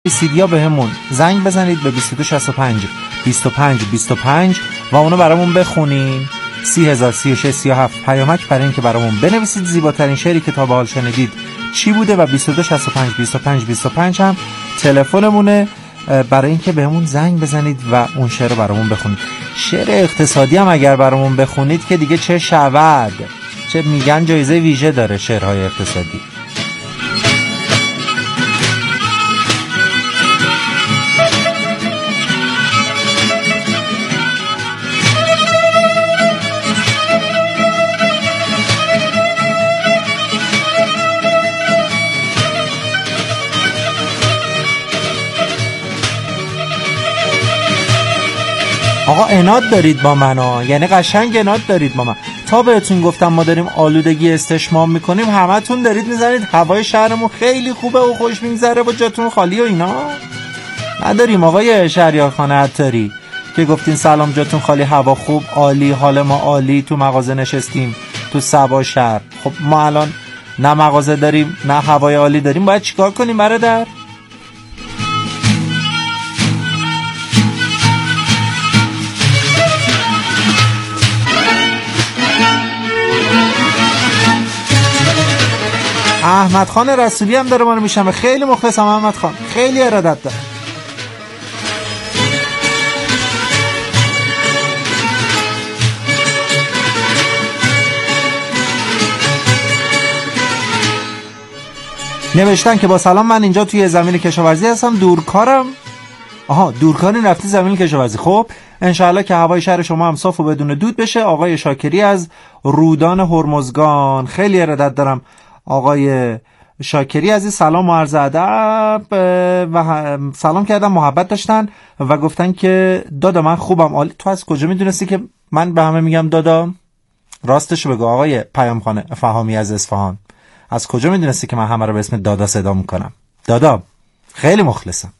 سیدیا بهمون زنگ بزنید به 2265 25 25 و اونو برامون بخونین. 30,036 37 پیامک برای اینکه برامون بنویسید زیباترین شعری که تا به حال شنیدید چی بوده و 2265 25 25 هم تلفنمونه برای اینکه بهمون زنگ بزنید و اون شعر رو برامون بخونید. شعر اقتصادی هم اگر برامون بخونید که دیگه چه شود، چه میگن جایزه ویژه داره شعرهای اقتصادی. آقا اناد دارید با من یعنی قشنگ اناد دارید با من. تا بهتون گفتم ما داریم آلودگی استشمام میکنیم، همتون دارید میزنید هوای شهرمون خیلی خوبه و خوش میگذره و جاتون خالی و اینا. نداریم آقای شهریارخان عطاری که گفتین سلام جاتون خالی، هوا خوب، عالی، حال ما عالی، تو مغازه نشستیم تو سبا شهر. خب ما الان نه مغازه داریم نه هوای عالی داریم، باید چیکار کنیم برادر؟ احمد خان رسولی هم داره ما رو میشنوه. خیلی مخلصم احمد خان، خیلی ارادت دارم. نوشتن که با سلام من اینجا توی زمین کشاورزی هستم، دورکارم. دورکاری رفتی زمین کشاورزی. خب انشاءالله که هوای شهر شما هم صاف و بدون دود بشه. آقای شاکری از رودان هرمزگان، خیلی ارادت دارم آقای شاکری عزیز. سلام و عرض ادب و سلام کردم، محبت داشتن و گفتن که دادا من خوبم عالی. تو از کجا میدونستی که من به همه میگم دادا؟ راستشو بگو آقای پیامخانه فهامی از اصفهان، از کجا میدونستی که من همه رو به اسم دادا صدا میکنم؟ دادا خیلی مخلصم.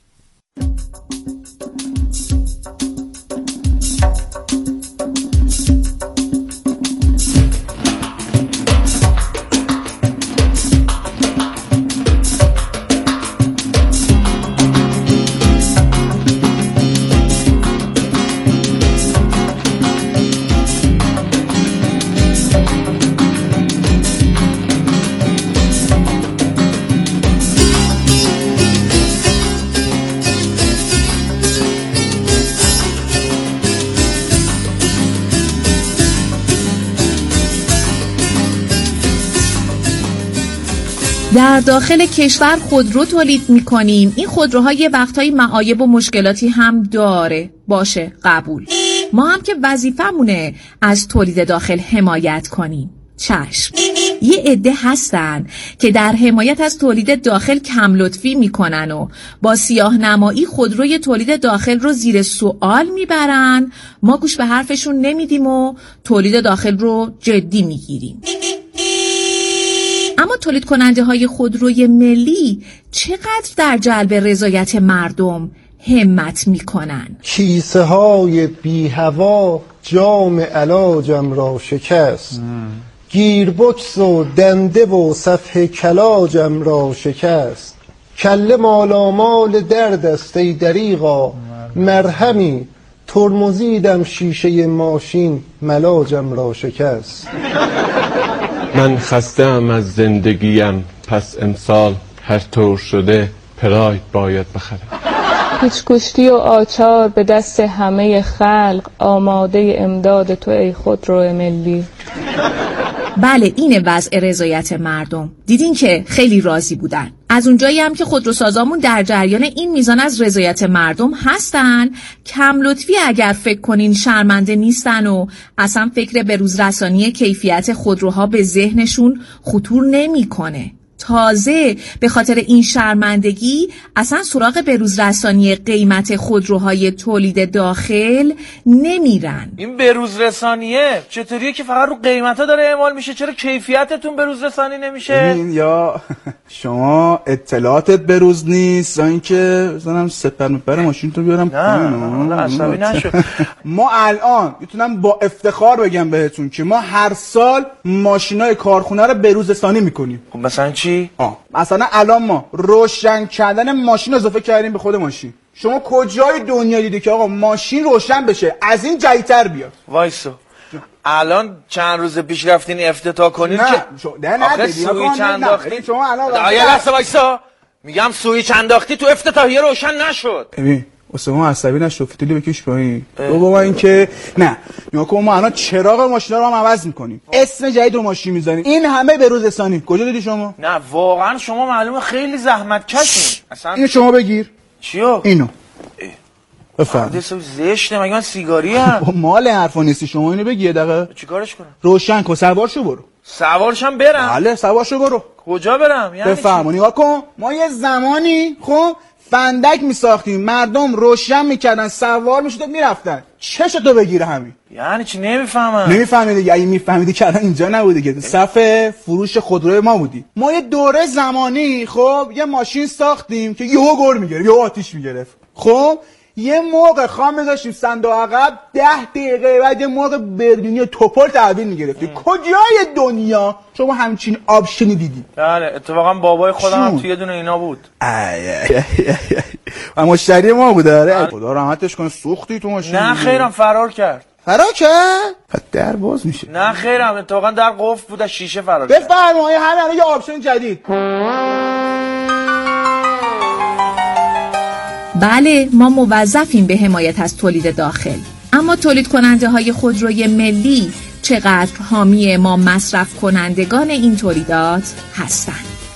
در داخل کشور خودرو تولید میکنیم. این خودروها یه وقتایی معایب و مشکلاتی هم داره. باشه قبول. ما هم که وظیفمونه از تولید داخل حمایت کنیم. چشم. یه عده هستن که در حمایت از تولید داخل کم لطفی میکنن و با سیاه نمایی خودروی تولید داخل رو زیر سوال میبرن. ما گوش به حرفشون نمیدیم و تولید داخل رو جدی میگیریم. اما تولید کننده های خودروی ملی چقدر در جلب رضایت مردم همت میکنن؟ کیسه های بی هوا جام علاجم را شکست، گیربکس و دنده و صفحه کلاجم را شکست، کله مالامال درد است ای دریغا، مرهمی ترمزیدم شیشه ماشین ملاجم را شکست. من خسته‌ام از زندگیم، پس امسال هر طور شده پراید باید بخرم. هیچ کشتی و آچار به دست همه خلق، آماده امداد تو ای خودرو ملی. بله اینه وضع رضایت مردم. دیدین که خیلی راضی بودن. از اونجایی هم که خودروسازامون در جریان این میزان از رضایت مردم هستن، کم لطفی اگر فکر کنین شرمنده نیستن و اصلا فکر بروز رسانی کیفیت خودروها به ذهنشون خطور نمیکنه. تازه به خاطر این شرمندگی اصلا سراغ بروز رسانی قیمت خودروهای تولید داخل نمیرن. این بروز رسانیه چطوریه که فقط رو قیمتا داره اعمال میشه؟ چرا کیفیتتون بروز رسانی نمیشه؟ ببین یا شما اطلاعاتت بروز نیست یا اینکه مثلا سپر مپر ماشین تو بیارم نه عصبی نشو. ما الان میتونم با افتخار بگم بهتون که ما هر سال ماشینای کارخونه رو بروز رسانی میکنیم. خب مثلا چی؟ چی؟ مثلا الان ما روشن کردن ماشین اضافه کردیم به خود ماشین. شما کجای دنیا دیدی که آقا ماشین روشن بشه از این جدیدتر بیاد؟ وایسو الان چند روز پیش رفتین افتتاح کنین نه که نه سویچ انداختی. شما الان یه لحظه وایسا، میگم سویچ انداختی تو افتتاحیه روشن نشد. ببین اسمو عصبی نشو، فتیلی بکش پایین. بابا این که نه نگاه ما الان چراغ ماشینا رو هم عوض میکنیم، اسم جدید رو ماشین میذاریم، این همه به روز رسانی. کجا دیدی شما؟ نه واقعا شما معلومه خیلی زحمت کشین. اصلا اینو شما بگیر. چیو؟ اینو بفرم. دستو زشته، مگه من سیگاری ام؟ مال حرفا نیستی، شما اینو بگی یه دقیقه. چیکارش کنم؟ روشن کن، سوارشو برو. سوارشم برم؟ بله سوارشو برو. کجا برم؟ یعنی بفرم. نگاه کن ما یه زمانی خب فندک میساختیم، مردم روشن میکردن، سوار میشد میرفتن. چشتو بگیره همین. یعنی چی؟ نمیفهمم. نمیفهمی دیگه. اگه میفهمیدی که الان اینجا نبودی که صف فروش خودروی ما بودی. ما یه دوره زمانی خب یه ماشین ساختیم که یهو گل میگرفت، یهو آتیش میگرفت. خب یه موقع خام میذاشتیم صندوق عقب 10 دقیقه بعد یه موقع برلینی توپل تحویل میگرفتی. کجای دنیا شما همچین آپشنی دیدی؟ بله اتفاقا بابای خودم هم توی یه دونه اینا بود. و مشتری ما بود. آره خدا رحمتش کنه. سوختی تو ماشین؟ نه خیرم فرار کرد. فرار کرد؟ در باز میشه. نه خیرم اتفاقا در قفل بود، شیشه فرار کرد. بفرمایید همین یه آپشن جدید. بله ما موظفیم به حمایت از تولید داخل، اما تولید کننده های خودروی ملی چقدر حامی ما مصرف کنندگان این تولیدات هستند؟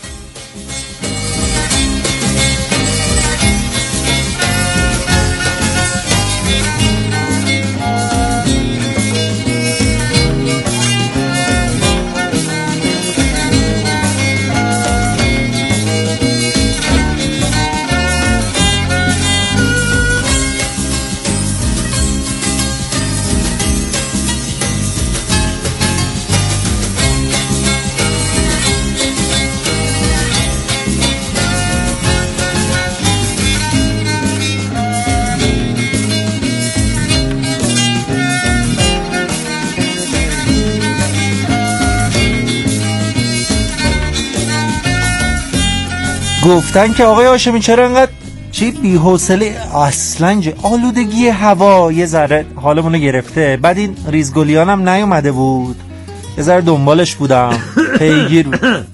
گفتن که آقای هاشمی چرا انقدر بی‌حوصله اصلا آلودگی هوا یه ذره حالمونو گرفته. بعد این ریزگلیان هم نیومده بود، یه ذره دنبالش بودم پیگیر بود.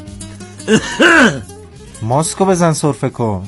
ماسکو بزن سرفه کن.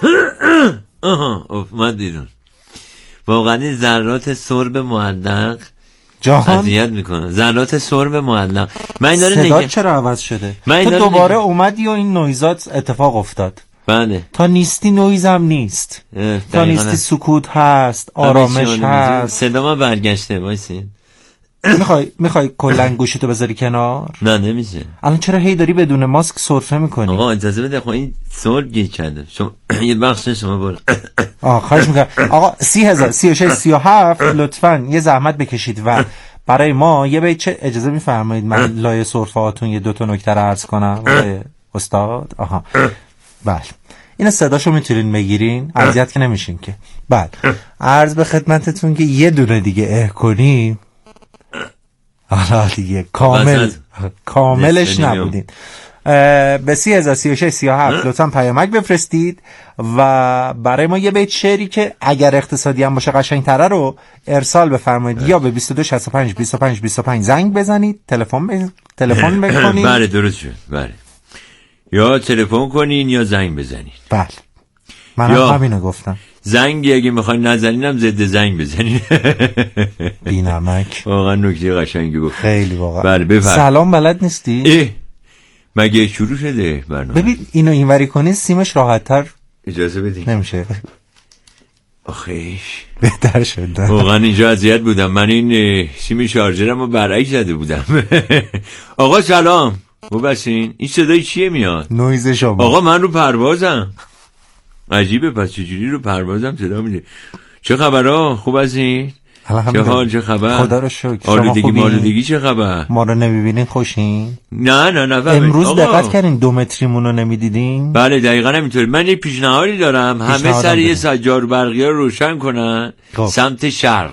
من دیدون واقعا ذرات سرب معلق جان اذیت میکنه. ذرات سرب معلق. من داره صدا چرا عوض شده؟ تو دوباره اومدی و این نویزات اتفاق افتاد. بله تا نیستی نویز هم نیست، تا نیستی سکوت هست، آرامش هست. صدا ما برگشته. وایسین میخوای کلن گوشیتو بذاری کنار؟ نه نمیشه. الان چرا هی داری بدون ماسک سرفه میکنی؟ آقا اجازه بده، خب این سرب گیر کرده. شما یه بخش شما برو. خواهش میکنم آقا. 30,000 36 37 لطفاً یه زحمت بکشید و برای ما یه بیت چه اجازه میفرمایید من لایه سرفهاتون یه 2 نکته رو عرض کنم استاد. بله این صداشو میتونین بگیرین، اذیت که نمیشین که. بله عرض به خدمتتون که یه دونه دیگه کنیم. حالا دیگه کاملش نبودین. به 30,000 36 37 لطفاً پیامک بفرستید و برای ما یه بیت شعری که اگر اقتصادی هم باشه قشنگ‌تره رو ارسال بفرمایید. یا به 22 65 25 25 زنگ بزنید، تلفن بکنید. بله درست شد. بله یا تلفن کنین یا زنگ بزنین. بله منم همینو گفتم. زنگی اگه میخواین نزنینم ضد زنگ بزنین. بی‌نمک. واقعا نکته قشنگی گفت. خیلی واقعا. بله بفرمایید. سلام بلد نیستی؟ مگه شروع شده برنامه؟ ببین اینو اینوری کنی سیمش راحت‌تر. اجازه بدین. نمیشه. آخیش بهتر شد. واقعا اینجا اذیت بودم. من این سیم شارژرمو برعکس زده بودم. آقا سلام. ببسین این صدای چیه میاد؟ نویز شما. آقا من رو پروازم. عجیبه پس چجوری رو پروازم صدا میده؟ چه خبرها؟ خوب هستین؟ چه حال؟ چه خبر؟ خدا رو شکر. آلودگی مالودگی چه خبر؟ ما رو نمیبینین خوشین؟ نه امروز دقت کردین 2 متریمون رو نمیدیدین؟ بله دقیقا همینطوری. من یه پیشنهادی دارم. همه سر یه سجار برقی ها روشن کنن سمت شرق.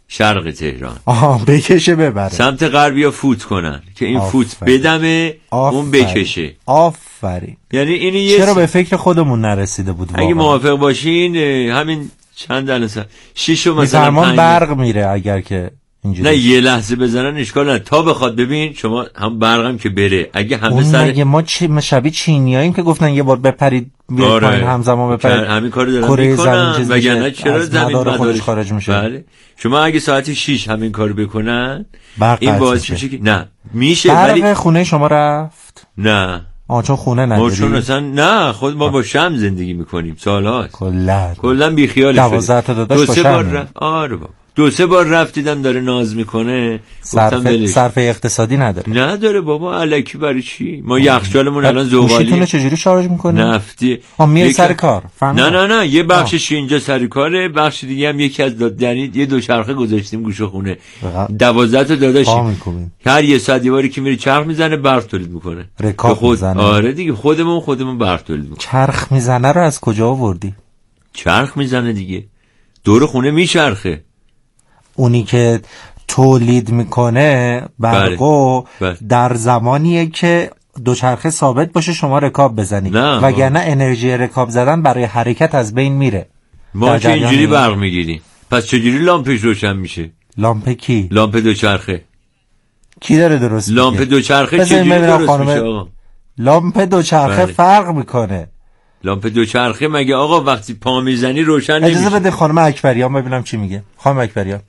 شرق تهران. بکشه ببره سمت غربی ها فوت کنن که این فوت بدمه اون بکشه. آفرین. یعنی اینی چرا به فکر خودمون نرسیده بود واقعا؟ اگه موافق باشین همین چند دلسه 6 و مثلا فرمان برق میره اگر که اینجوری نه یه لحظه بزنن اشکال نداره تا بخواد. ببین شما هم برقم که بره اگه همه سر ما شبیه چینیاییم که گفتن یه بار بپرید بیاید پایین همزمان بپرید همین کارو دارن میکنن وگرنه چرا زمین مدارش خارج میشه. بله شما اگه ساعت 6 همین کارو بکنن این باعث میشه که نه میشه. برق خونه شما رفت؟ نه چون خونه نداری؟ ما چون اصلا نه خود ما با شمع زندگی میکنیم سالهاست کلا بی خیال 12 تا داداش با شمع. آره بابا 2-3 بار رفت دیدم داره ناز میکنه. صرف اقتصادی نداره بابا الکی برای چی؟ ما یخچالمون الان زغالی. گوشیتون چجوری شارژ میکنه؟ نفتی. میای سر کار؟ نه یه بخشش اینجا سر کاره، بخش دیگه هم یکی از یعنی یه دوچرخه گذاشتیم گوشه خونه 12 تا داداشیم هر یه ساعت یه باری که میره چرخ میزنه برق تولید میکنه. رکاب میزنه. آره دیگه خودمون برق تولید میکنه. چرخ میزنه رو از کجا آوردی؟ چرخ میزنه دیگه دور خونه میچرخه. اونی که تولید میکنه برقو در زمانیه که دوچرخه ثابت باشه شما رکاب بزنید وگرنه انرژی رکاب زدن برای حرکت از بین میره. ما که اینجوری برق میگیریم پس چجوری لامپش روشن میشه؟ لامپ کی؟ لامپ دوچرخه. کی داره درست میگه؟ لامپ دوچرخه چجوری درست میشه آقا؟ لامپ دوچرخه فرق میکنه. لامپ دوچرخه مگه آقا وقتی پا میزنی روشن نمیشه؟ اجازه بده خانم اکبریان ببینم چی میگه. خانم اکبریان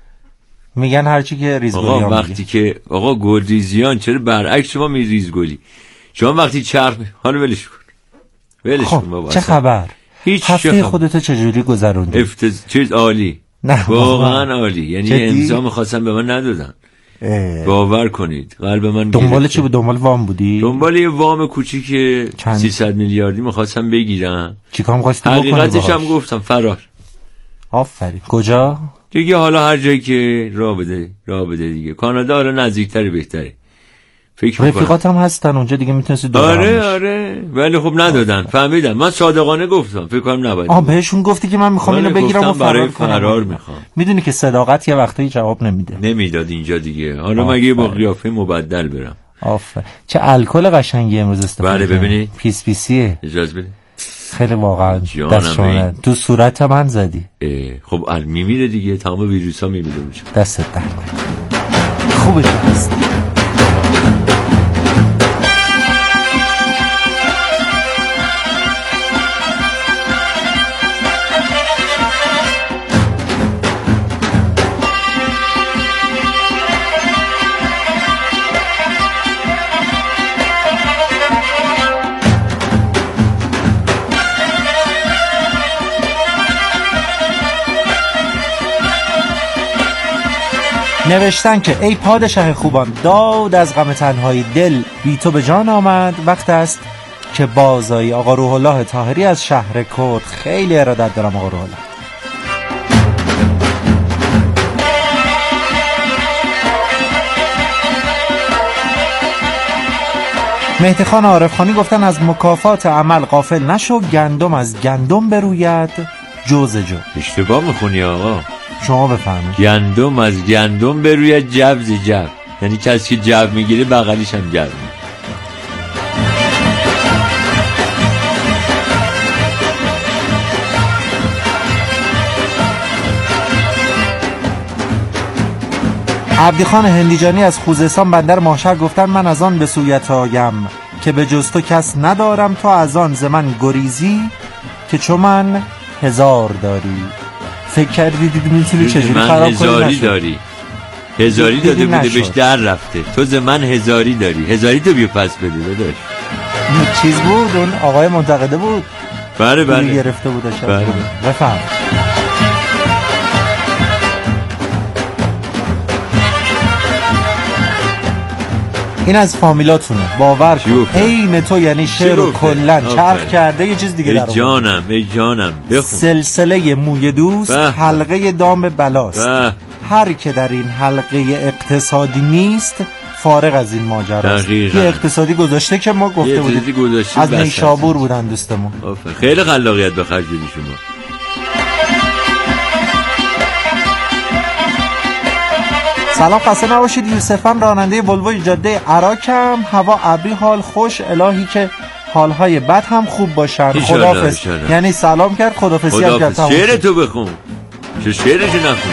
میگن هرچی که ریزگلی آقا وقتی که آقا گلریزیان چرا برعکس شما می ریزگلی؟ شما وقتی چرخ حالا ولش کن بابا. چه خبر؟ هفته خودتو چجوری گذروندی؟ چیز عالی. واقعا عالی. یعنی امضا می‌خواستم به من ندادن. باور کنید قلب من دنبال چی بود؟ دنبال وام بودی؟ دنبال یه وام کوچیک 300 میلیاردی می‌خواستم بگیرم. چیکار می‌خواستی بکنی؟ حقیقتش هم گفتم فرار. آفرین. کجا؟ دیگه حالا هر جایی که راه بده دیگه. کانادا حالا نزدیکتره بهتره. فکر می‌کنم رفیقاتم هستن اونجا دیگه میتونستی دور. آره ولی خب ندادن. فهمیدم. من صادقانه گفتم فکر کنم نباید. بهشون گفتی که من میخوام اینو بگیرم و فرار میخوام. میدونی که صداقت یه وقتایی جواب نمیداد اینجا دیگه. حالا مگه با قیافه مبدل برم. چه الکل قشنگی امروز استفاده. بله ببینید. پیسیه. اجازه بده. خیلی واقعا دستشونه تو صورت من زدی. خب میمیره دیگه تمام ویروسا میمیره اونجا. دستت در کنه. خوبه که هست. نوشتن که ای پادشه خوبان داد از غم تنهایی دل بی تو به جان آمد وقت است که بازایی. آقا روح الله طاهری از شهر کرد. خیلی ارادت دارم آقا روح الله. مهدی خان عارف خانی گفتن از مکافات عمل غافل نشو گندم از گندم بروید جوز جو. اشتباه میخونی آقا. شما بفهمید. گندم از گندم بروید جبز جب. یعنی کسی که جب میگیره بغلیش هم جب. عبدیخان هندیجانی از خوزستان بندر ماهشهر گفتن من از آن به سویت آیم که به جز تو کس ندارم تو از آن ز من گریزی که چون من هزار داری. فکر کردی دیدی میتونی چجوری خراب کنی؟ هزاری داده بوده بهش در رفته. تو ز من هزاری داری. هزاری تو بیا پس بده داداش. چیز بود اون آقای منتقده بود. بله گرفته بوده شب. بفهم. این از فامیلاتونه باور کن. عین تو یعنی شعر و کلن چرخ کرده یه چیز دیگه در ای جانم بخون. سلسله موی دوست حلقه دام بلاست. هر که در این حلقه اقتصادی نیست فارغ از این ماجراست. یه اقتصادی گذاشته که ما گفته بودیم از نیشابور بودن دوستمون. خیلی خلاقیت به خرج بدی شما. سلام، خسته نباشید. یوسفم راننده ولوی جاده عراقم. هوا ابری، حال خوش. الهی که حالهای بد هم خوب باشن. خداحافظ. یعنی سلام کرد، خداحافظی هم کرد. شعر تو بخون. چه شعرشو نخون.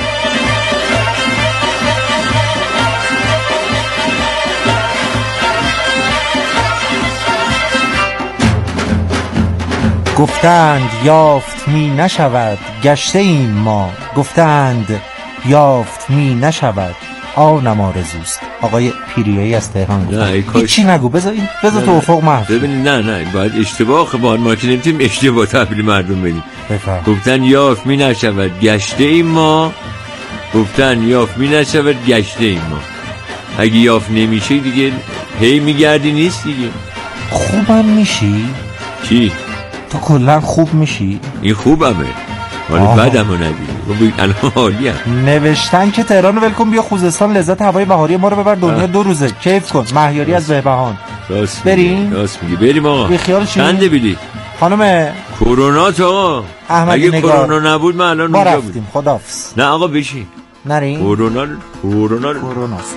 گفتند یافت می نشود گشته ایم ما، گفتند یافت می نشود آنم آرزوست. آقای پیریایی از تهران گفت هیچی نگو، بذار تو افق محو. ببینید نه باید اشتباه ما که نمیتونیم اشتباه تحویل مردم بدیم. گفتن یافت می نشود گشته ایم ما، گفتن یافت می نشود گشته ایم ما. اگه یافت نمیشه دیگه هی میگردی نیست دیگه. خوبم میشی؟ چی؟ تو کلا خوب میشی؟ این خوبمه، ولی بدمو ندیدی. الان حالیم. نوشتن که تهران رو ولکن بیا خوزستان، لذت هوای بهاری ما رو ببر دنیا 2 روزه کیف کن. مهیاری از بهبهان. بریم؟ راست میگی، بریم آقا. بیخیال شید. چنده بیلی؟ خانم کرونا تو اگه کرونا نبود ما الان اونجا بودیم. خداحافظ. نه آقا بشین. نریم؟ کروناست.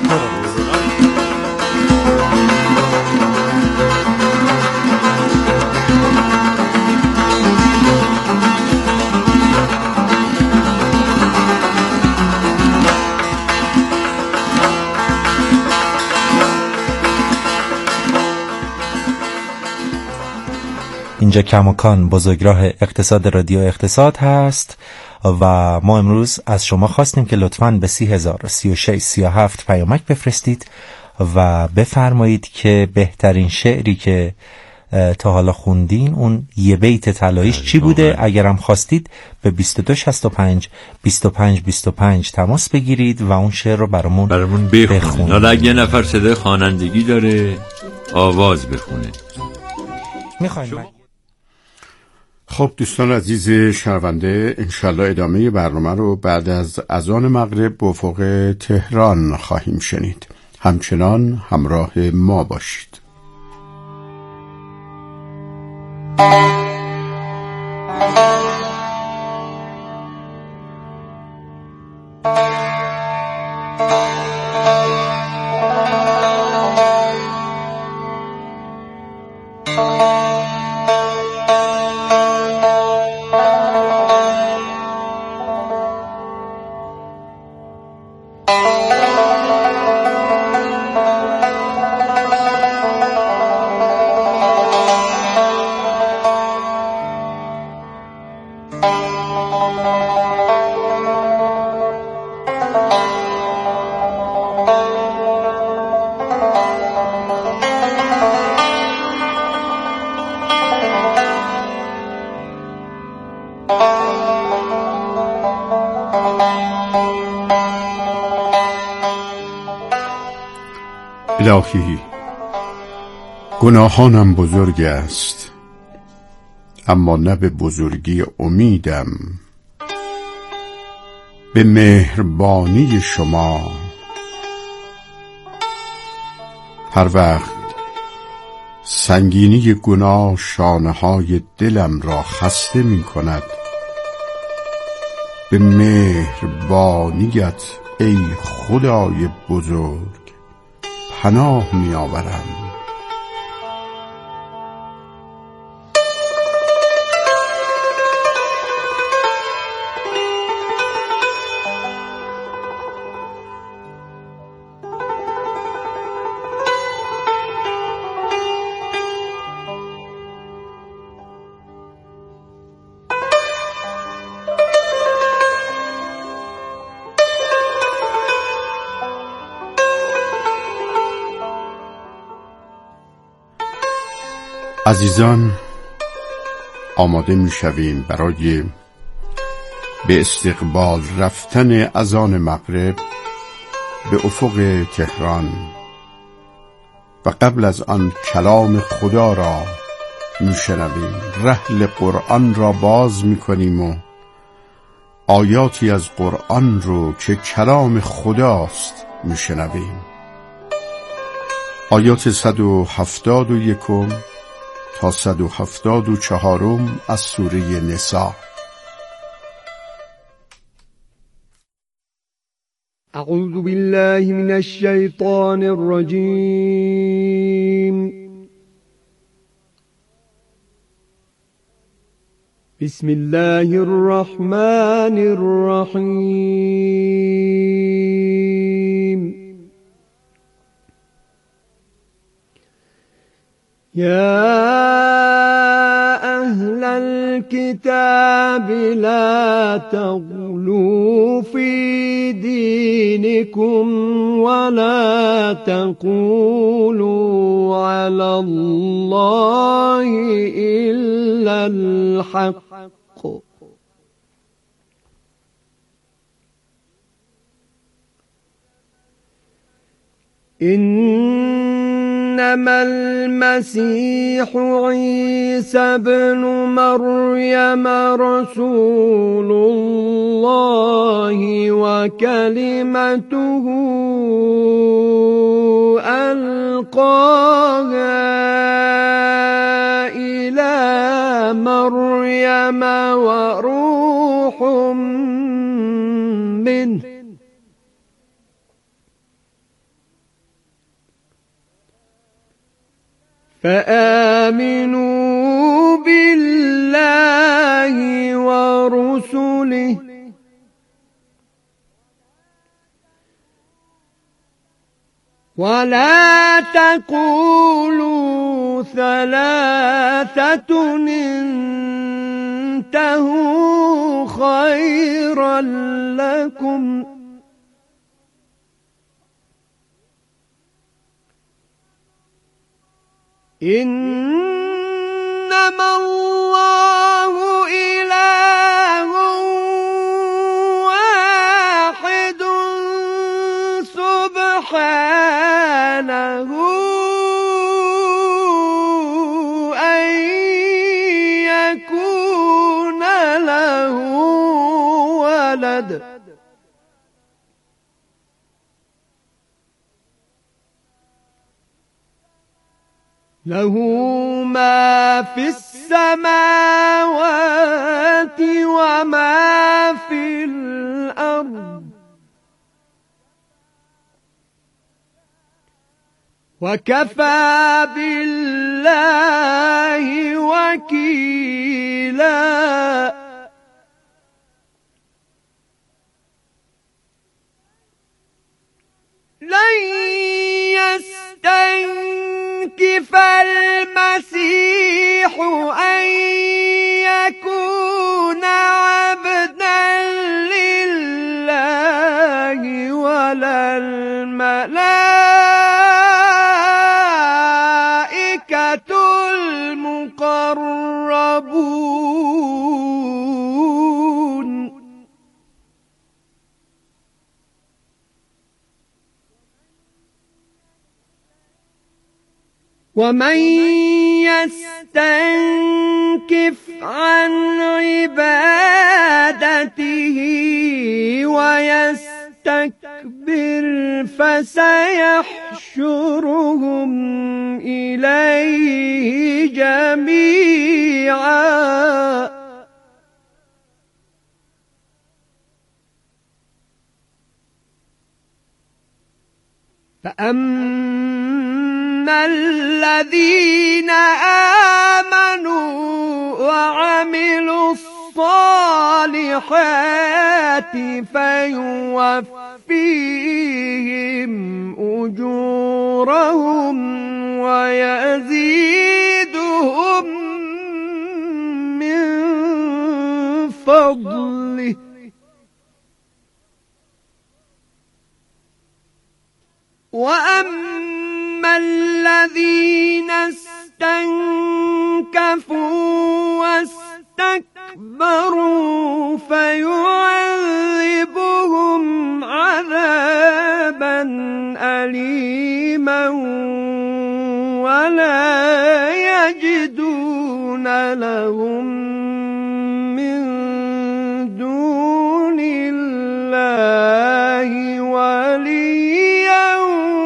اینجا کماکان بزرگراه اقتصاد رادیو اقتصاد هست و ما امروز از شما خواستیم که لطفاً به 30,036,37 پیامک بفرستید و بفرمایید که بهترین شعری که تا حالا خوندین اون یه بیت طلاییش چی بوده. اگرم خواستید به 2265 25 تماس بگیرید و اون شعر رو برامون بخونید. حالا اگه یه نفر صدای خوانندگی داره آواز بخونه میخوایم. خب دوستان عزیز شنونده، انشالله ادامه برنامه رو بعد از اذان مغرب به افق تهران خواهیم شنید. همچنان همراه ما باشید. الهی، گناهانم بزرگ است اما نه به بزرگی امیدم. به مهربانی شما هر وقت سنگینی گناه شانه‌های دلم را خسته می کند، به مهربانیت ای خدای بزرگ پناه می آورم. عزیزان، آماده می شویم برای به استقبال رفتن اذان مغرب به افق تهران و قبل از آن کلام خدا را می شنویم. رحل قرآن را باز می کنیم و آیاتی از قرآن رو که کلام خداست می شنویم. آیات 171 تا 174 از سوره نساء. أعوذ بالله من الشيطان الرجيم. بسم الله الرحمن الرحيم. يا أهل الكتاب لا تغلوا في دينكم ولا تقولوا على الله إلا الحق. إنما المسيح عيسى ابن مريم رسول الله وكلمته ألقاها إلى مريم وروح منه فآمنوا بالله ورسله ولا تقولوا ثلاثة انتهوا خيرا لكم إنما الله إله واحد سبحانه أن يكون له ولد له ما في السماوات وما في الأرض وكفى بالله وكيلا. لن يستنكف المسيح أن يكون عبدا لله ولا الملائكة المقربون ومن يستنكف عن عبادته ويستكبر فسيحشرهم إليه جميعا فأما الذين آمنوا وعملوا الصالحات فيوفيهم أجورهم ويزيدهم من فضله وأما الذين استنكفوا واستكبروا فيعذبهم عذابا أليما ولا يجدون لهم من دون الله وليا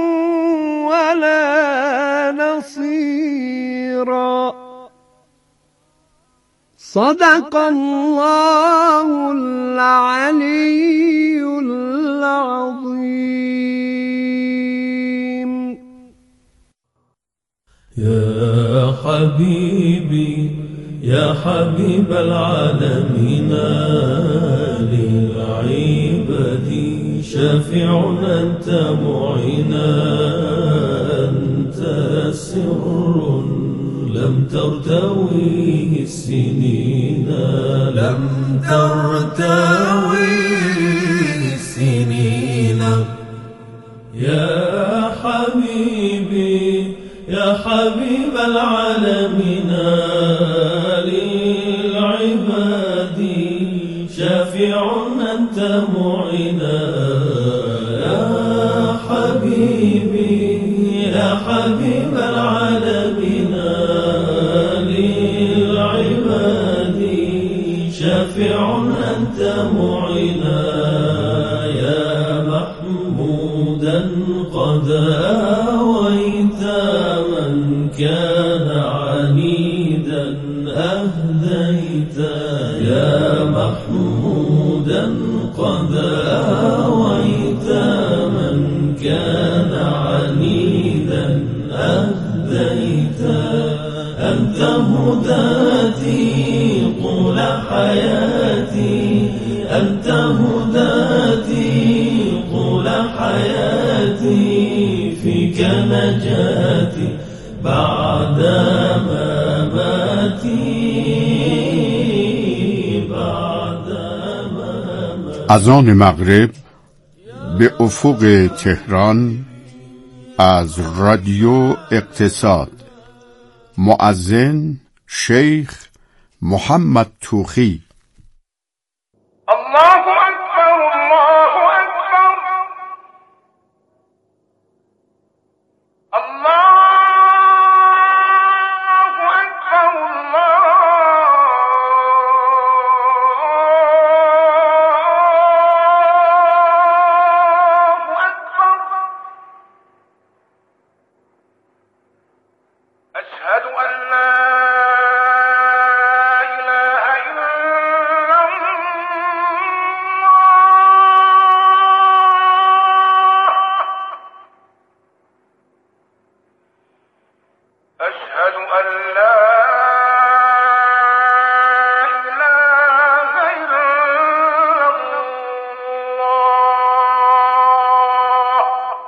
ولا نصيرا. صدق الله العلي العظيم. حبيبي يا حبيب العالمين للعباد شافع أنت معينا أنت سر لم ترتويه السنين لم ترتويه السنين يا حبيبي يا حبيب العالمين للعباد شافع أنت معينا يا حبيبي يا حبيب العالمين للعباد شافع أنت معينا يا محمودا قد آويت من كان عنيدا أهديت يا محمودا قد آويت من كان عنيدا أهديت أنت هداتي طول حياتي أنت هداتي طول حياتي فيك نجاتي بعد مماتي بعد مماتي. اذان مغرب به افق تهران از رادیو اقتصاد. مؤذن شیخ محمد توخی. الله أكبر الله أكبر الله أكبر الله أكبر أشهد أن لا إله إلا أشهد أن لا إله إلا الله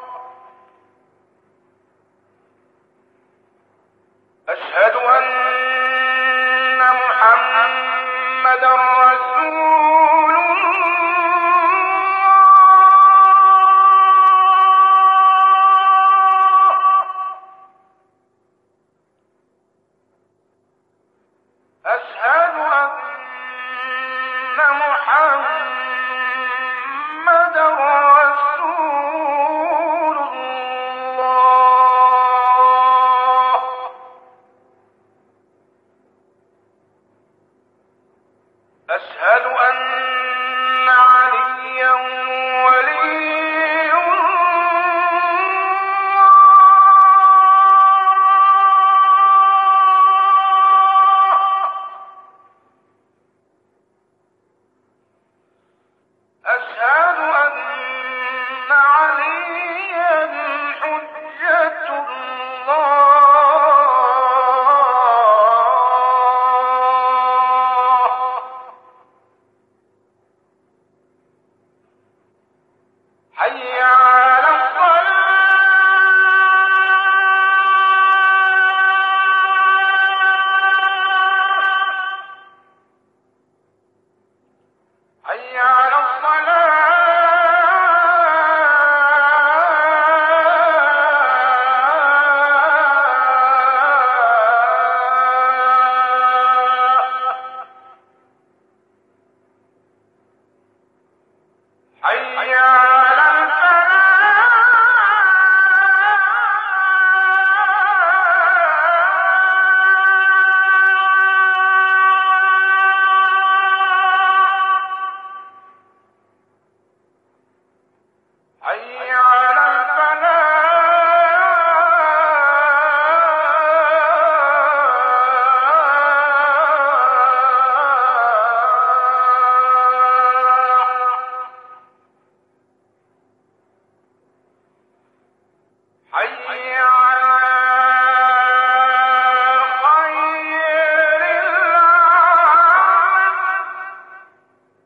أشهد أن محمدا رسول أشهد أن محمدا رسول الله أشهد أن عليا